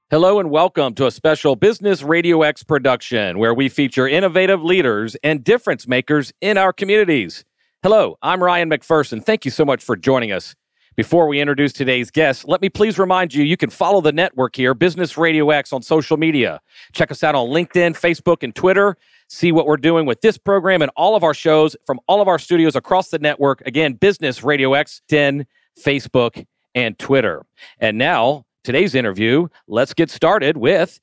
Hello and welcome to a special Business Radio X production where we feature innovative leaders and difference makers in our communities. Hello, I'm Ryan McPherson. Thank you so much for joining us. Before we introduce today's guest, let me please remind you can follow the network here, Business Radio X, on social media. Check us out on LinkedIn, Facebook, and Twitter. See what we're doing with this program and all of our shows from all of our studios across the network. Again, Business Radio X, LinkedIn, Facebook, and Twitter. And now, today's interview, let's get started with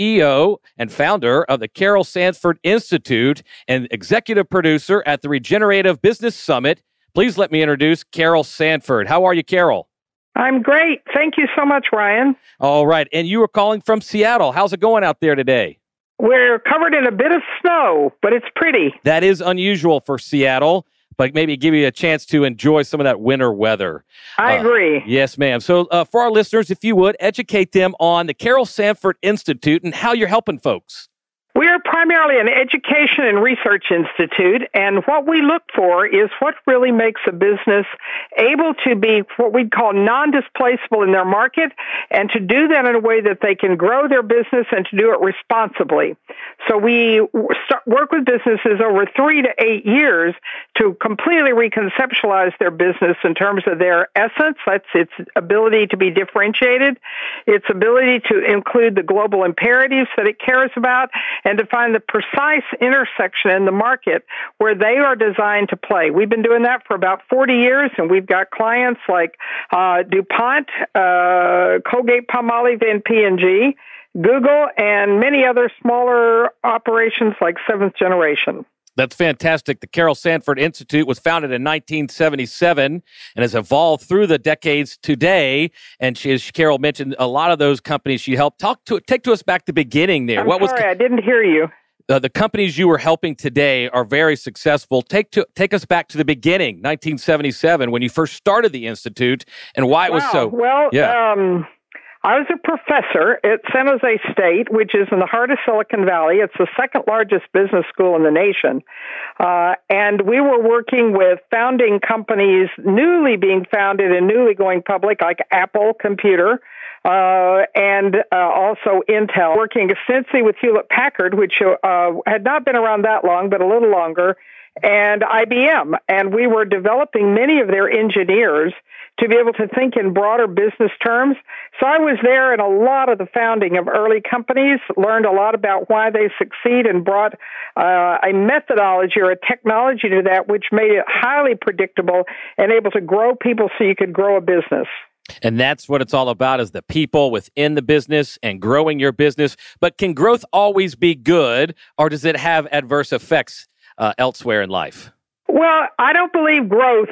CEO and founder of the Carol Sanford Institute and executive producer at the Regenerative Business Summit. Please let me introduce Carol Sanford. How are you, Carol? I'm great. Thank you so much, Ryan. All right. And you were calling from Seattle. How's it going out there today? We're covered in a bit of snow, but it's pretty. That is unusual for Seattle, but maybe give you a chance to enjoy some of that winter weather. I agree. Yes, ma'am. So for our listeners, if you would, educate them on the Carol Sanford Institute and how you're helping folks. We are primarily an education and research institute, and what we look for is what really makes a business able to be what we call non-displaceable in their market, and to do that in a way that they can grow their business and to do it responsibly. So we work with businesses over 3 to 8 years to completely reconceptualize their business in terms of their essence. That's its ability to be differentiated, its ability to include the global imperatives that it cares about, and to find the precise intersection in the market where they are designed to play. We've been doing that for about 40 years, and we've got clients like DuPont, Colgate-Palmolive, and P&G, Google, and many other smaller operations like Seventh Generation. That's fantastic. The Carol Sanford Institute was founded in 1977 and has evolved through the decades today. And as Carol mentioned, a lot of those companies she helped. Take to us back to the beginning there. I didn't hear you. The companies you were helping today are very successful. Take us back to the beginning, 1977, when you first started the Institute, and why it was so. Well, I was a professor at San Jose State, which is in the heart of Silicon Valley. It's the second largest business school in the nation. And we were working with founding companies, newly being founded and newly going public, like Apple Computer, and also Intel, working extensively with Hewlett-Packard, which had not been around that long, but a little longer, and IBM. And we were developing many of their engineers to be able to think in broader business terms. So I was there in a lot of the founding of early companies, learned a lot about why they succeed, and brought a methodology or a technology to that which made it highly predictable and able to grow people so you could grow a business. And that's what it's all about, is the people within the business and growing your business. But can growth always be good, or does it have adverse effects elsewhere in life? Well, I don't believe growth.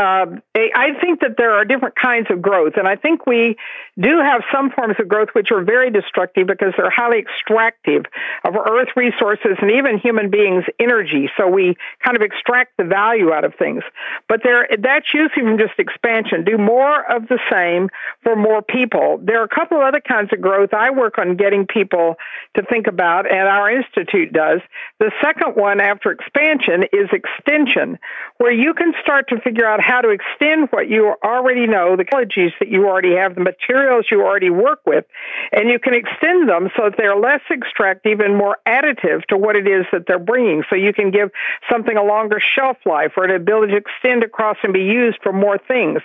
I think that there are different kinds of growth, and I think we do have some forms of growth which are very destructive because they're highly extractive of earth resources and even human beings' energy. So we kind of extract the value out of things. But that's usually from just expansion. Do more of the same for more people. There are a couple of other kinds of growth I work on getting people to think about, and our institute does. The second one after expansion is extension, where you can start to figure out how to extend what you already know, the technologies that you already have, the materials you already work with, and you can extend them so that they're less extractive and more additive to what it is that they're bringing. So you can give something a longer shelf life or an ability to extend across and be used for more things.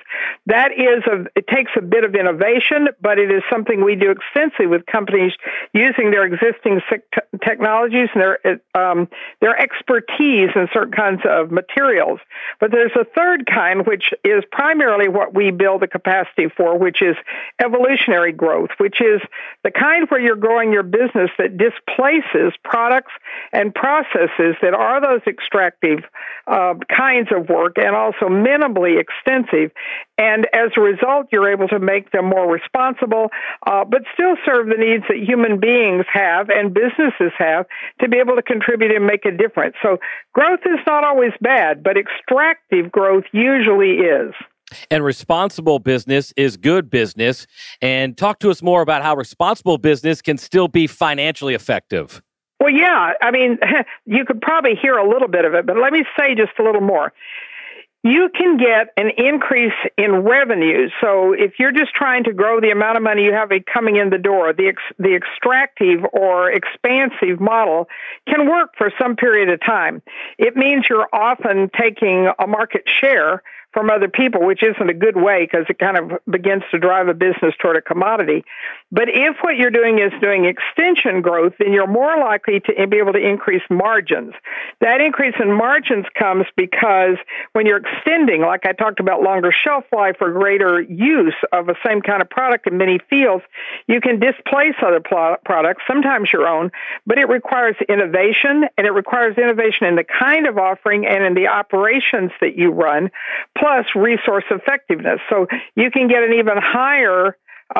It takes a bit of innovation, but it is something we do extensively with companies using their existing technologies and their expertise in certain kinds of materials. But there's a third kind, which is primarily what we build the capacity for, which is evolutionary growth, which is the kind where you're growing your business that displaces products and processes that are those extractive kinds of work and also minimally extensive. And as a result, you're able to make them more responsible, but still serve the needs that human beings have and businesses have to be able to contribute and make a difference. So growth is not always bad, but extractive growth usually is. And responsible business is good business. And talk to us more about how responsible business can still be financially effective. Well, yeah. I mean, you could probably hear a little bit of it, but let me say just a little more. you can get an increase in revenue. So if you're just trying to grow the amount of money you have coming in the door, the extractive or expansive model can work for some period of time. It means you're often taking a market share from other people, which isn't a good way because it kind of begins to drive a business toward a commodity. But if what you're doing is doing extension growth, then you're more likely to be able to increase margins. That increase in margins comes because when you're extending, like I talked about, longer shelf life or greater use of the same kind of product in many fields, you can displace other products, sometimes your own, but it requires innovation, and it requires innovation in the kind of offering and in the operations that you run, plus resource effectiveness. So you can get an even higher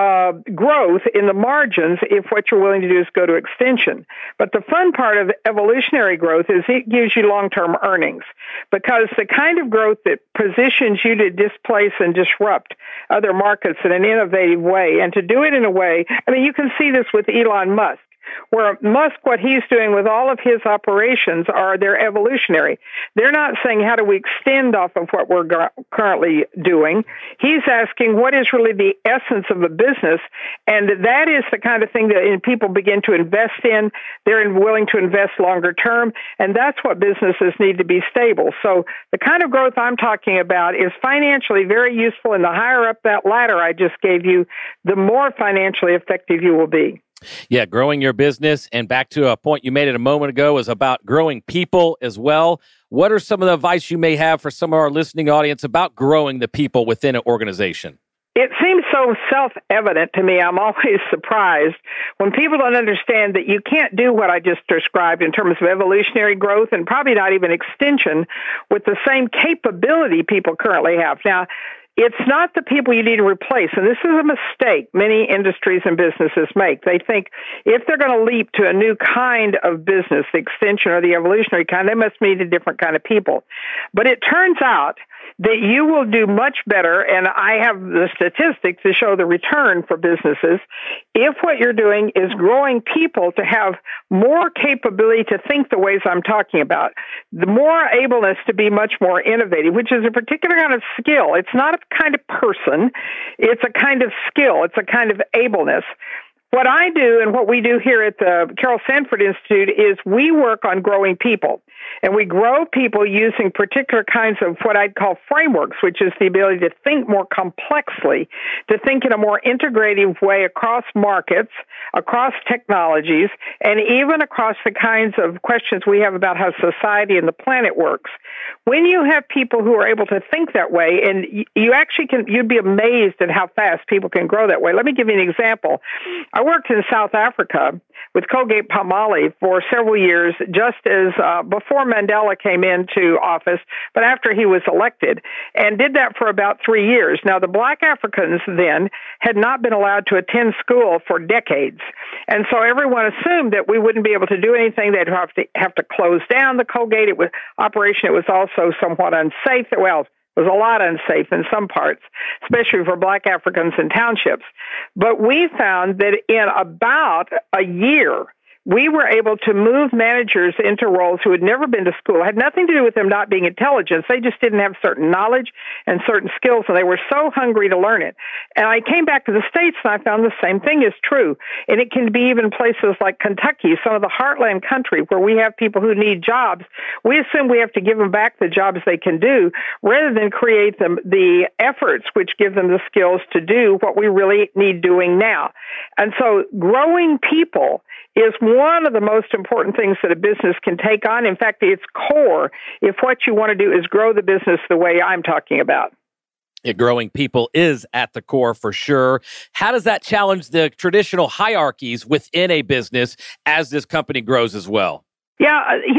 growth in the margins if what you're willing to do is go to extension. But the fun part of evolutionary growth is it gives you long-term earnings, because the kind of growth that positions you to displace and disrupt other markets in an innovative way, and to do it in a way, I mean, you can see this with Elon Musk, where Musk, what he's doing with all of his operations they're evolutionary. They're not saying, how do we extend off of what we're currently doing? He's asking, what is really the essence of a business? And that is the kind of thing that people begin to invest in. They're willing to invest longer term, and that's what businesses need to be stable. So the kind of growth I'm talking about is financially very useful, and the higher up that ladder I just gave you, the more financially effective you will be. Yeah, growing your business, and back to a point you made it a moment ago, is about growing people as well. What are some of the advice you may have for some of our listening audience about growing the people within an organization? It seems so self-evident to me. I'm always surprised when people don't understand that you can't do what I just described in terms of evolutionary growth, and probably not even extension, with the same capability people currently have. Now, it's not the people you need to replace, and this is a mistake many industries and businesses make. They think if they're going to leap to a new kind of business, the extension or the evolutionary kind, they must meet a different kind of people. But it turns out that you will do much better, and I have the statistics to show the return for businesses, if what you're doing is growing people to have more capability to think the ways I'm talking about, the more ableness to be much more innovative, which is a particular kind of skill. It's not a kind of person, it's a kind of skill, it's a kind of ableness. What I do and what we do here at the Carol Sanford Institute is we work on growing people. And we grow people using particular kinds of what I'd call frameworks, which is the ability to think more complexly, to think in a more integrative way across markets, across technologies, and even across the kinds of questions we have about how society and the planet works. When you have people who are able to think that way, and you'd be amazed at how fast people can grow that way. Let me give you an example. I worked in South Africa with Colgate-Palmolive for several years, just as before Mandela came into office, but after he was elected, and did that for about 3 years. Now, the black Africans then had not been allowed to attend school for decades, and so everyone assumed that we wouldn't be able to do anything. They'd have to close down the Colgate operation. It was also somewhat unsafe. Well, it was a lot unsafe in some parts, especially for black Africans in townships. But we found that in about a year, we were able to move managers into roles who had never been to school. It had nothing to do with them not being intelligent. They just didn't have certain knowledge and certain skills, and they were so hungry to learn it. And I came back to the States, and I found the same thing is true. And it can be even places like Kentucky, some of the heartland country, where we have people who need jobs. We assume we have to give them back the jobs they can do, rather than create the efforts which give them the skills to do what we really need doing now. And so growing people is one of the most important things that a business can take on. In fact, it's core if what you want to do is grow the business the way I'm talking about. Growing people is at the core for sure. How does that challenge the traditional hierarchies within a business as this company grows as well? Yeah,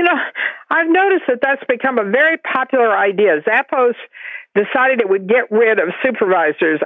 I've noticed that that's become a very popular idea. Zappos decided it would get rid of supervisors.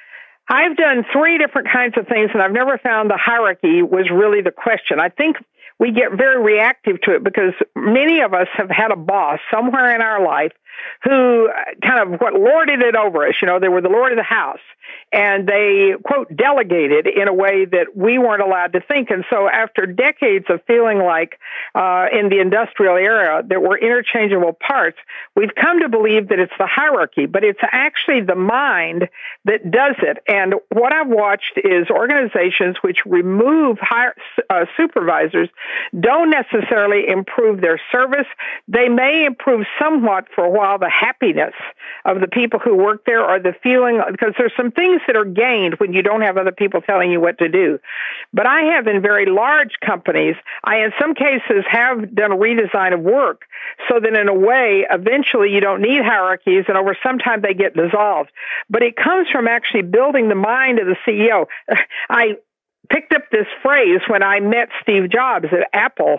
I've done 3 different kinds of things, and I've never found the hierarchy was really the question. I think we get very reactive to it because many of us have had a boss somewhere in our life who kind of lorded it over us. They were the lord of the house, and they, quote, delegated in a way that we weren't allowed to think. And so after decades of feeling like in the industrial era that we're interchangeable parts, we've come to believe that it's the hierarchy, but it's actually the mind that does it. And what I've watched is organizations which remove supervisors don't necessarily improve their service. They may improve somewhat for a while the happiness of the people who work there, or the feeling, because there's some things that are gained when you don't have other people telling you what to do. But I have in very large companies, I in some cases have done a redesign of work so that in a way, eventually you don't need hierarchies and over some time they get dissolved. But it comes from actually building the mind of the CEO. I picked up this phrase when I met Steve Jobs at Apple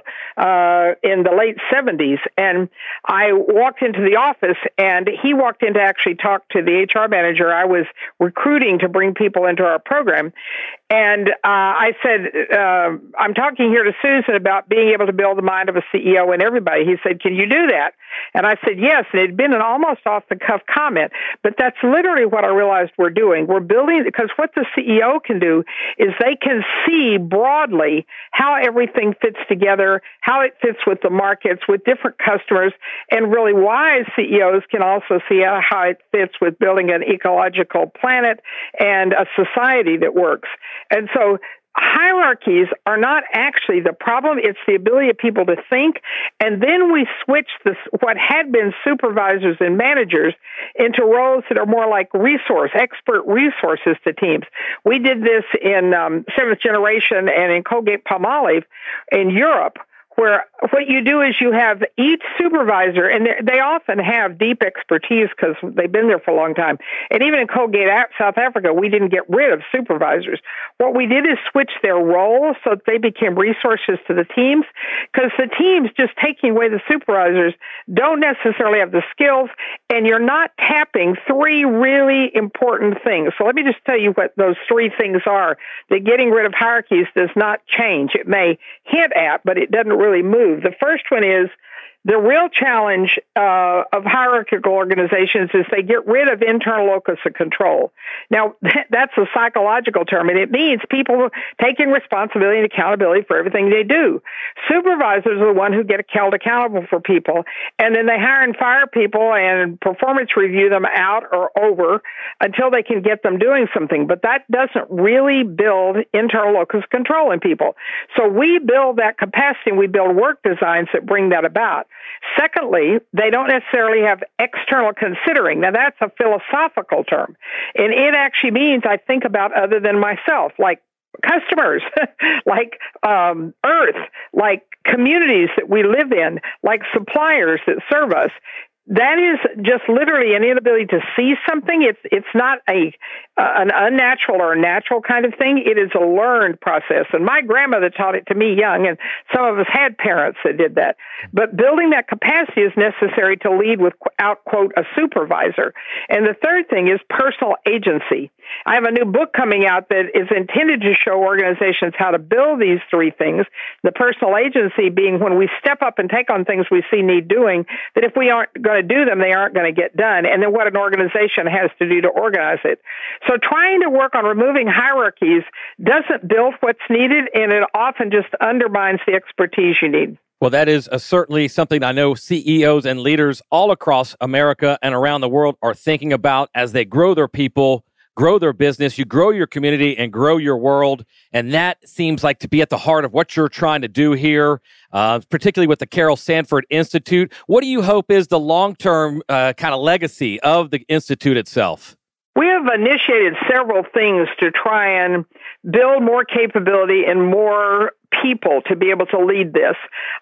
in the late 70s. And I walked into the office, and he walked in to actually talk to the HR manager I was recruiting to bring people into our program. And I said, I'm talking here to Susan about being able to build the mind of a CEO and everybody. He said, can you do that? And I said, yes. And it had been an almost off-the-cuff comment, but that's literally what I realized we're doing. We're building, because what the CEO can do is they can see broadly how everything fits together, how it fits with the markets, with different customers, and really wise CEOs can also see how it fits with building an ecological planet and a society that works. And so hierarchies are not actually the problem. It's the ability of people to think. And then we switch what had been supervisors and managers into roles that are more like expert resources to teams. We did this in Seventh Generation and in Colgate-Palmolive in Europe, where what you do is you have each supervisor, and they often have deep expertise because they've been there for a long time. And even in Colgate, South Africa, we didn't get rid of supervisors. What we did is switch their roles so that they became resources to the teams, because the teams, just taking away the supervisors, don't necessarily have the skills, and you're not tapping three really important things. So let me just tell you what those three things are that getting rid of hierarchies does not change. It may hint at, but it doesn't really move. The first one is the real challenge of hierarchical organizations is they get rid of internal locus of control. Now, that's a psychological term, and it means people taking responsibility and accountability for everything they do. Supervisors are the one who get held accountable for people, and then they hire and fire people and performance review them out or over until they can get them doing something. But that doesn't really build internal locus of control in people. So we build that capacity, and we build work designs that bring that about. Secondly, they don't necessarily have external considering. Now, that's a philosophical term, and it actually means I think about other than myself, like customers, like Earth, like communities that we live in, like suppliers that serve us. That is just literally an inability to see something. It's not an unnatural or a natural kind of thing. It is a learned process. And my grandmother taught it to me young, and some of us had parents that did that. But building that capacity is necessary to lead without, quote, a supervisor. And the third thing is personal agency. I have a new book coming out that is intended to show organizations how to build these three things. The personal agency being when we step up and take on things we see need doing, that if we aren't going to do them, they aren't going to get done. And then what an organization has to do to organize it. So trying to work on removing hierarchies doesn't build what's needed, and it often just undermines the expertise you need. Well, that is certainly something I know CEOs and leaders all across America and around the world are thinking about as they grow their people, grow their business. You grow your community and grow your world. And that seems like to be at the heart of what you're trying to do here, particularly with the Carol Sanford Institute. What do you hope is the long-term kind of legacy of the Institute itself? We have initiated several things to try and build more capability and more people to be able to lead this.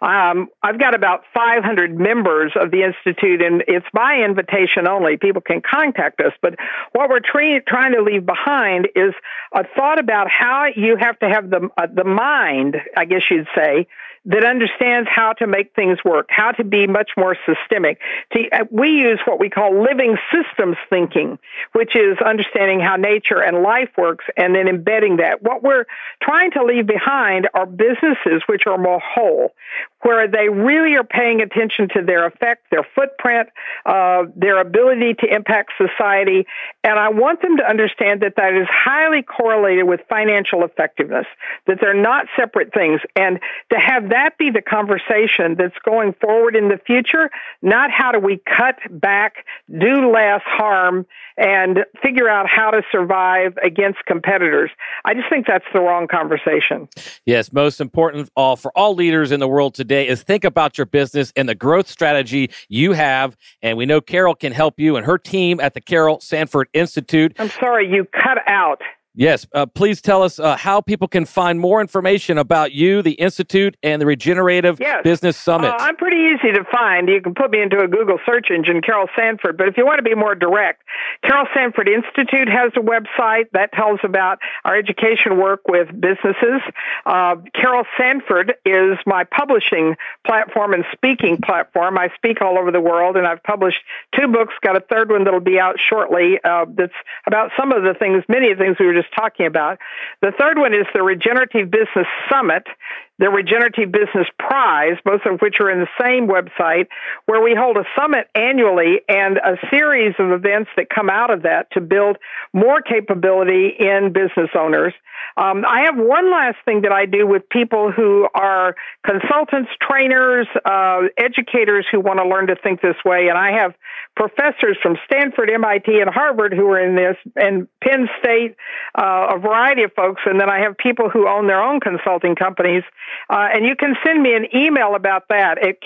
I've got about 500 members of the Institute, and it's by invitation only. People can contact us. But what we're trying to leave behind is a thought about how you have to have the mind, I guess you'd say, that understands how to make things work, how to be much more systemic. We use what we call living systems thinking, which is understanding how nature and life works and then embedding that. What we're trying to leave behind are businesses which are more whole, where they really are paying attention to their effect, their footprint, their ability to impact society. And I want them to understand that that is highly correlated with financial effectiveness, that they're not separate things. And to have that be the conversation that's going forward in the future, not how do we cut back, do less harm, and figure out how to survive against competitors. I just think that's the wrong conversation. Yes, most important for all leaders in the world today is think about your business and the growth strategy you have. And we know Carol can help you and her team at the Carol Sanford Institute. I'm sorry, you cut out. Yes, please tell us how people can find more information about you, the Institute, and the Regenerative Business Summit. I'm pretty easy to find. You can put me into a Google search engine, Carol Sanford. But if you want to be more direct, Carol Sanford Institute has a website that tells about our education work with businesses. Carol Sanford is my publishing platform and speaking platform. I speak all over the world, and I've published 2 books, got a third one that'll be out shortly that's about some of the things, many of the things we were just talking about. The third one is the Regenerative Business Summit, the Regenerative Business Prize, both of which are in the same website, where we hold a summit annually and a series of events that come out of that to build more capability in business owners. I have one last thing that I do with people who are consultants, trainers, educators who want to learn to think this way. And I have professors from Stanford, MIT, and Harvard who are in this, and Penn State, a variety of folks. And then I have people who own their own consulting companies. And you can send me an email about that at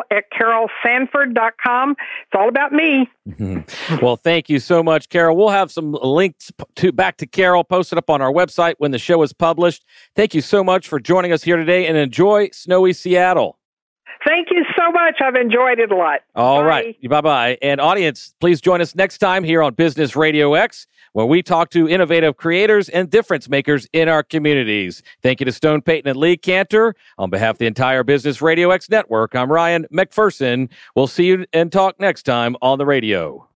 carol@carolsanford.com. It's all about me. Mm-hmm. Well, thank you so much, Carol. We'll have some links back to Carol posted up on our website when the show is published. Thank you so much for joining us here today, and enjoy snowy Seattle. Thank you so much. I've enjoyed it a lot. All right. Bye-bye. And audience, please join us next time here on Business Radio X, where we talk to innovative creators and difference makers in our communities. Thank you to Stone Payton and Lee Cantor. On behalf of the entire Business Radio X network, I'm Ryan McPherson. We'll see you and talk next time on the radio.